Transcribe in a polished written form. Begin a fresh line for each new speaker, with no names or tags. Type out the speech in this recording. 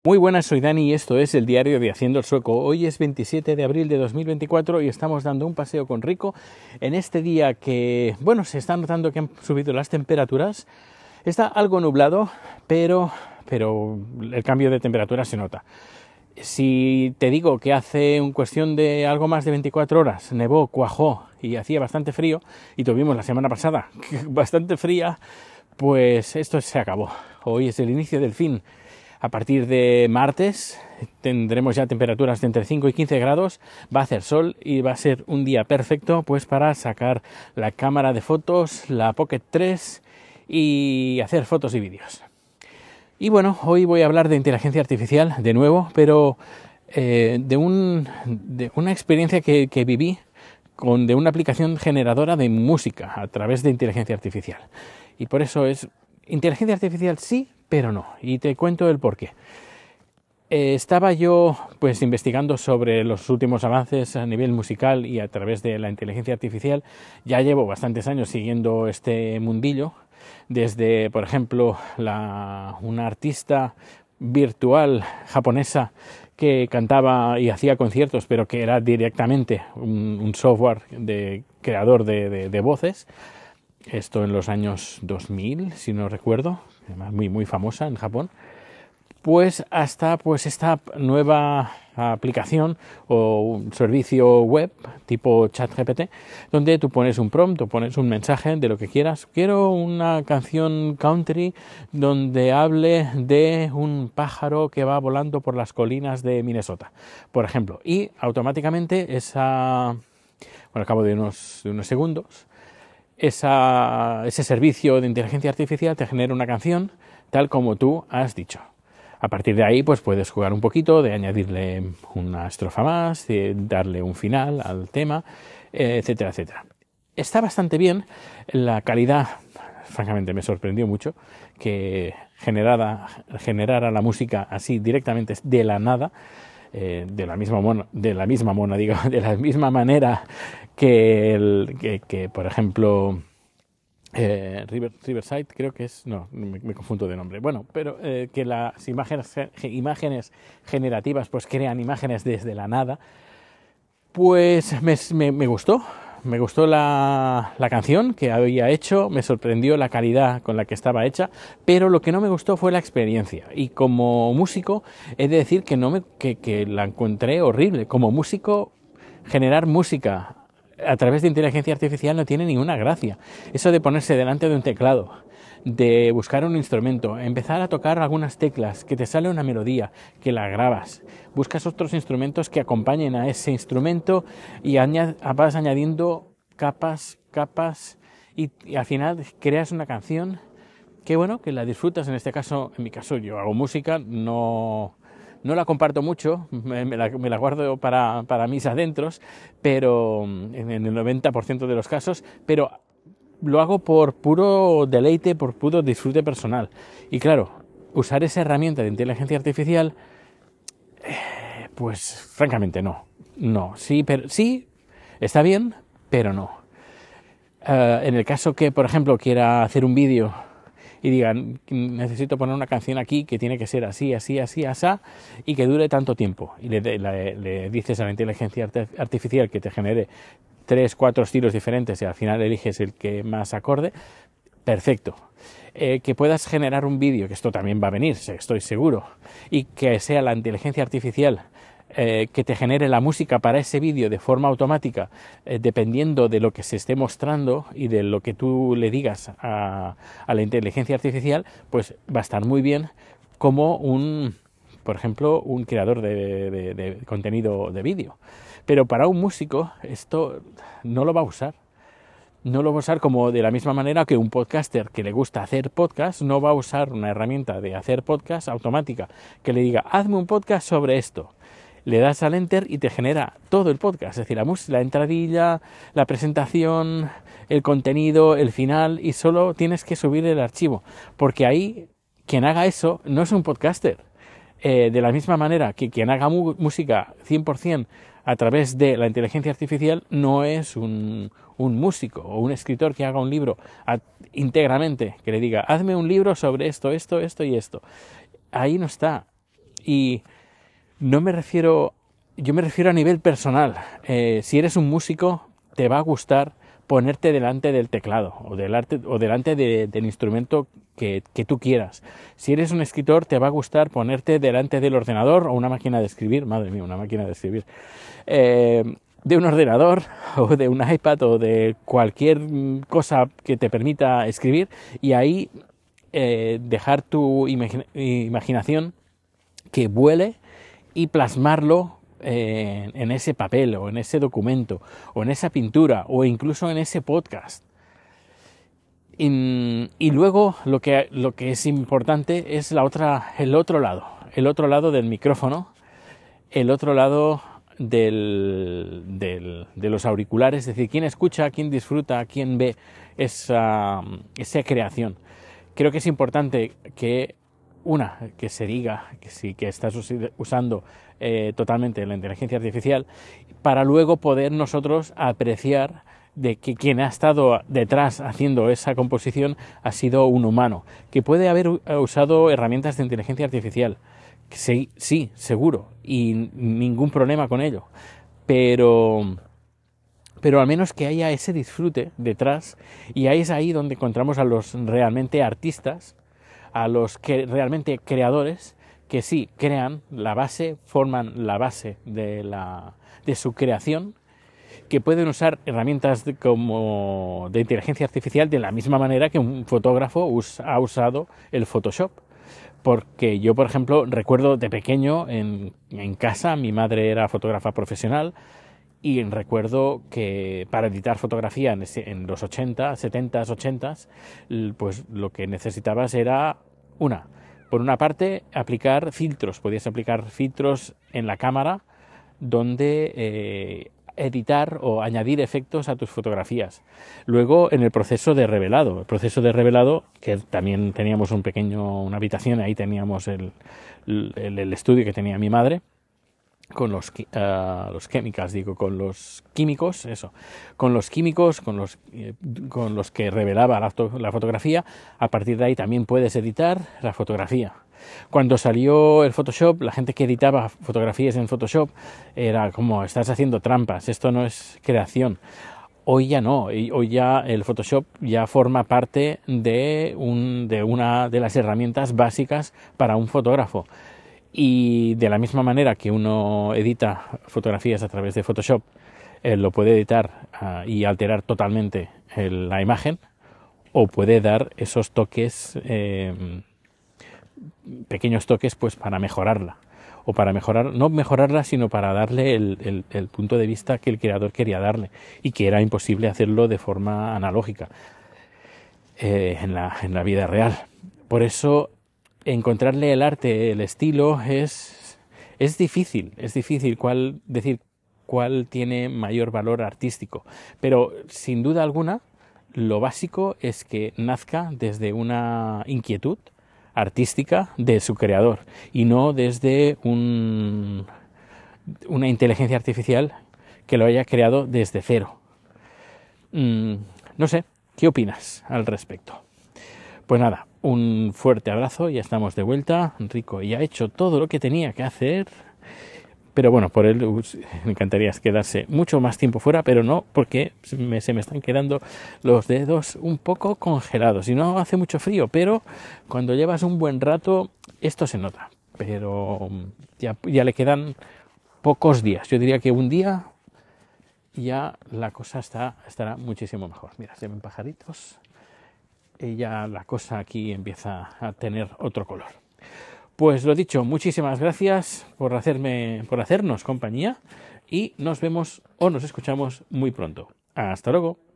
Muy buenas, soy Dani y esto es el diario de Haciendo el Sueco. Hoy es 27 de abril de 2024 y estamos dando un paseo con Rico en este día que, se está notando que han subido las temperaturas. Está algo nublado, pero el cambio de temperatura se nota. Si te digo que hace en cuestión de algo más de 24 horas nevó, cuajó y hacía bastante frío, y tuvimos la semana pasada bastante fría, pues esto se acabó. Hoy es el inicio del fin. A partir de martes tendremos ya temperaturas de entre 5 y 15 grados, va a hacer sol y va a ser un día perfecto pues para sacar la cámara de fotos, la Pocket 3 y hacer fotos y vídeos. Y bueno, hoy voy a hablar de inteligencia artificial de nuevo, pero de una experiencia que viví de una aplicación generadora de música a través de inteligencia artificial. Y por eso es inteligencia artificial sí, pero no. Y te cuento el porqué. Estaba yo pues investigando sobre los últimos avances a nivel musical y a través de la inteligencia artificial. Ya llevo bastantes años siguiendo este mundillo. Desde, por ejemplo, una artista virtual japonesa que cantaba y hacía conciertos, pero que era directamente un software de creador de voces. Esto en los años 2000, si no recuerdo, además muy famosa en Japón. Pues hasta esta nueva aplicación o un servicio web tipo ChatGPT, donde tú pones un prompt, tú pones un mensaje de lo que quieras. Quiero una canción country donde hable de un pájaro que va volando por las colinas de Minnesota, por ejemplo. Y automáticamente al cabo de unos segundos, ese servicio de inteligencia artificial te genera una canción tal como tú has dicho. A partir de ahí pues puedes jugar un poquito, de añadirle una estrofa más, de darle un final al tema, etcétera, etcétera. Está bastante bien. La calidad, francamente, me sorprendió mucho que generara la música así directamente de la nada, de la misma manera que por ejemplo, Riverside, creo que es, no, me confundo de nombre. Bueno, pero que las imágenes generativas pues crean imágenes desde la nada. Pues me gustó. Me gustó la canción que había hecho, me sorprendió la calidad con la que estaba hecha, pero lo que no me gustó fue la experiencia. Y como músico he de decir que la encontré horrible. Como músico, generar música a través de inteligencia artificial no tiene ninguna gracia. Eso de ponerse delante de un teclado, de buscar un instrumento, empezar a tocar algunas teclas, que te sale una melodía, que la grabas, buscas otros instrumentos que acompañen a ese instrumento y vas añadiendo capas y al final creas una canción que la disfrutas. En este caso, en mi caso, yo hago música, no la comparto mucho, me la guardo para mis adentros, pero en el 90% de los casos, pero lo hago por puro deleite, por puro disfrute personal. Y claro, usar esa herramienta de inteligencia artificial, pues francamente no, sí, está bien, pero no. En el caso que, por ejemplo, quiera hacer un vídeo y digan, necesito poner una canción aquí que tiene que ser así, y que dure tanto tiempo, y le dices a la inteligencia artificial que te genere 3-4 estilos diferentes y al final eliges el que más acorde, perfecto. Que puedas generar un vídeo, que esto también va a venir, estoy seguro, y que sea la inteligencia artificial que te genere la música para ese vídeo de forma automática, dependiendo de lo que se esté mostrando y de lo que tú le digas a la inteligencia artificial, pues va a estar muy bien como por ejemplo, un creador de contenido de vídeo. Pero para un músico esto no lo va a usar. No lo va a usar como de la misma manera que un podcaster que le gusta hacer podcast no va a usar una herramienta de hacer podcast automática que le diga, hazme un podcast sobre esto. Le das al enter y te genera todo el podcast, es decir, la entradilla, la presentación, el contenido, el final, y solo tienes que subir el archivo, porque ahí quien haga eso no es un podcaster. De la misma manera que quien haga música 100% a través de la inteligencia artificial no es un músico o un escritor que haga un libro íntegramente, que le diga, hazme un libro sobre esto y esto. Ahí no está. Y no me refiero, yo me refiero a nivel personal. Si eres un músico, te va a gustar ponerte delante del teclado o delante del instrumento que tú quieras. Si eres un escritor, te va a gustar ponerte delante del ordenador o una máquina de escribir, madre mía, una máquina de escribir, de un ordenador o de un iPad o de cualquier cosa que te permita escribir, y ahí dejar tu imaginación que vuele y plasmarlo en ese papel o en ese documento o en esa pintura o incluso en ese podcast. Y luego lo que es importante es el otro lado del micrófono, el otro lado de los auriculares, es decir, quién escucha, quién disfruta, quién ve esa creación. Creo que es importante que se diga que sí, que estás usando totalmente la inteligencia artificial, para luego poder nosotros apreciar de que quien ha estado detrás haciendo esa composición ha sido un humano, que puede haber usado herramientas de inteligencia artificial. Sí, seguro, y ningún problema con ello, pero al menos que haya ese disfrute detrás, y ahí es ahí donde encontramos a los realmente artistas, a los que realmente creadores, que sí crean la base, forman la base de su creación, que pueden usar herramientas como de inteligencia artificial de la misma manera que un fotógrafo ha usado el Photoshop. Porque yo, por ejemplo, recuerdo de pequeño en casa, mi madre era fotógrafa profesional, y recuerdo que para editar fotografía en los 80, 70, 80, pues lo que necesitabas era por una parte, aplicar filtros. Podías aplicar filtros en la cámara donde editar o añadir efectos a tus fotografías. Luego, en el proceso de revelado, que también teníamos una habitación, ahí teníamos el estudio que tenía mi madre, con los químicos, con los que revelaba la fotografía. A partir de ahí también puedes editar la fotografía. Cuando salió el Photoshop, la gente que editaba fotografías en Photoshop era como: estás haciendo trampas, esto no es creación. Hoy ya no, hoy ya el Photoshop ya forma parte de una de las herramientas básicas para un fotógrafo. Y de la misma manera que uno edita fotografías a través de Photoshop, lo puede editar y alterar totalmente la imagen, o puede dar esos toques, pequeños toques, pues para mejorarla, o para no mejorarla, sino para darle el punto de vista que el creador quería darle, y que era imposible hacerlo de forma analógica en la vida real. Por eso encontrarle el arte, el estilo, es difícil. Es difícil decir cuál tiene mayor valor artístico. Pero sin duda alguna, lo básico es que nazca desde una inquietud artística de su creador, y no desde una inteligencia artificial que lo haya creado desde cero. No sé, ¿qué opinas al respecto? Pues nada, un fuerte abrazo, ya estamos de vuelta. Rico ya ha hecho todo lo que tenía que hacer, pero bueno, por él me encantaría quedarse mucho más tiempo fuera, pero no, porque se me están quedando los dedos un poco congelados. Y no hace mucho frío, pero cuando llevas un buen rato esto se nota. Pero ya le quedan pocos días. Yo diría que un día ya la cosa estará muchísimo mejor. Mira, se ven pajaritos. Y ya la cosa aquí empieza a tener otro color. Pues lo dicho, muchísimas gracias por hacernos compañía, y nos vemos o nos escuchamos muy pronto. Hasta luego.